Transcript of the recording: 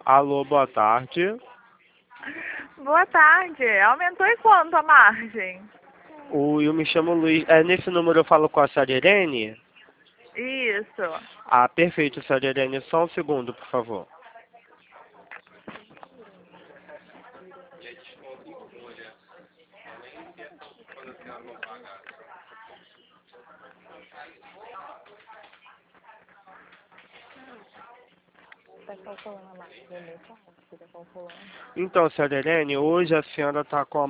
Alô, boa tarde. Boa tarde. Aumentou em quanto a margem? Eu me chamo Luiz. Nesse número eu falo com a senhora Irene? Isso. Ah, perfeito, senhora Irene. Só um segundo, por favor. Então, senhora Irene, hoje a senhora está com a